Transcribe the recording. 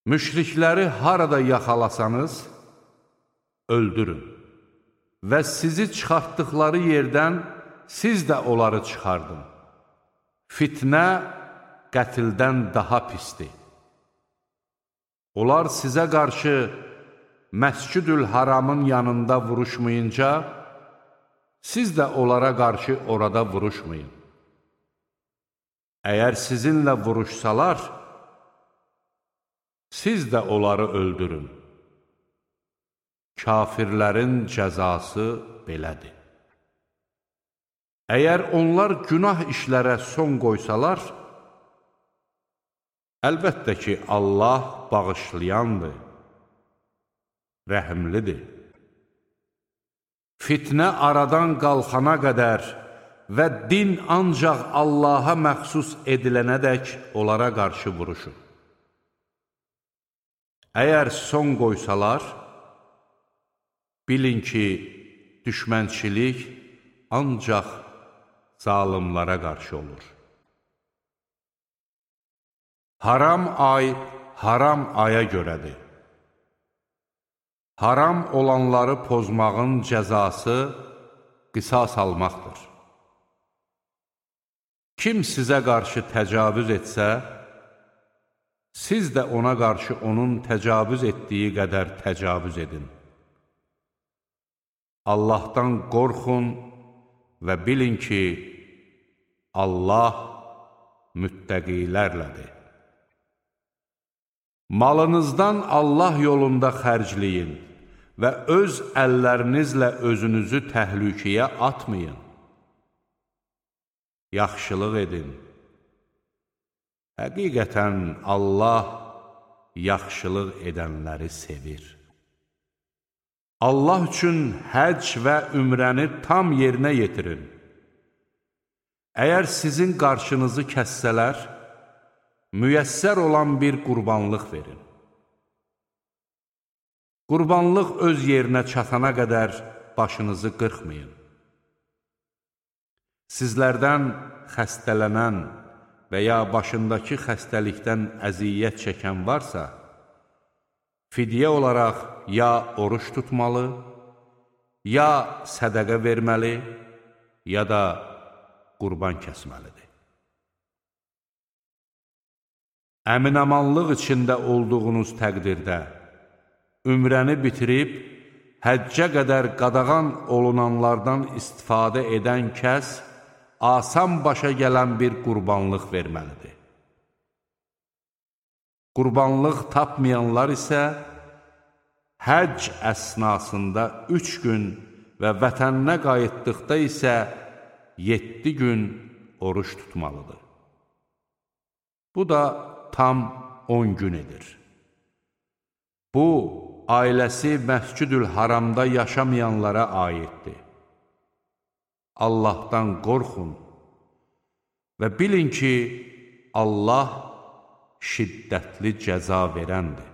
Müşrikləri harada yaxalasanız, öldürün və sizi çıxartdıqları yerdən siz də onları çıxardın. Fitnə qətildən daha pisdir. Onlar sizə qarşı Məscid-ül Haramın yanında vuruşmayınca, siz də onlara qarşı orada vuruşmayın. Əgər sizinlə vuruşsalar, siz də onları öldürün. Kafirlərin cəzası belədir. Əgər onlar günah işlərə son qoysalar, əlbəttə ki, Allah bağışlayandır, rəhimlidir. Fitnə aradan qalxana qədər və din ancaq Allaha məxsus edilənədək onlara qarşı vuruşun. Əgər son qoysalar, bilin ki, düşmənçilik ancaq zalimlara qarşı olur. Haram ay, haram aya görədir. Haram olanları pozmağın cəzası qisas almaqdır. Kim sizə qarşı təcavüz etsə, siz də ona qarşı onun təcavüz etdiyi qədər təcavüz edin. Allahdan qorxun və bilin ki, Allah müttəqilərlədir. Malınızdan Allah yolunda xərcləyin və öz əllərinizlə özünüzü təhlükəyə atmayın. Yaxşılıq edin. Həqiqətən Allah yaxşılıq edənləri sevir. Allah üçün həcc və ümrəni tam yerinə yetirin. Əgər sizin qarşınızı kəssələr, müyəssər olan bir qurbanlıq verin. Qurbanlıq öz yerinə çatana qədər başınızı qırxmayın. Sizlərdən xəstələnən və ya başındakı xəstəlikdən əziyyət çəkən varsa, fidyə olaraq ya oruç tutmalı, ya sədəqə verməli, ya da qurban kəsməlidir. Əmin-amanlıq içində olduğunuz təqdirdə, ümrəni bitirib, həccə qədər qadağan olunanlardan istifadə edən kəs, asan başa gələn bir qurbanlıq verməlidir. Qurbanlıq tapmayanlar isə, həcc əsnasında 3 gün və vətəninə qayıtdıqda isə 7 gün oruç tutmalıdır. Bu da tam 10 gün edir. Bu, ailəsi Məscid-ül Haramda yaşamayanlara aiddir. Allahdan qorxun və bilin ki, Allah şiddətli cəza verəndir.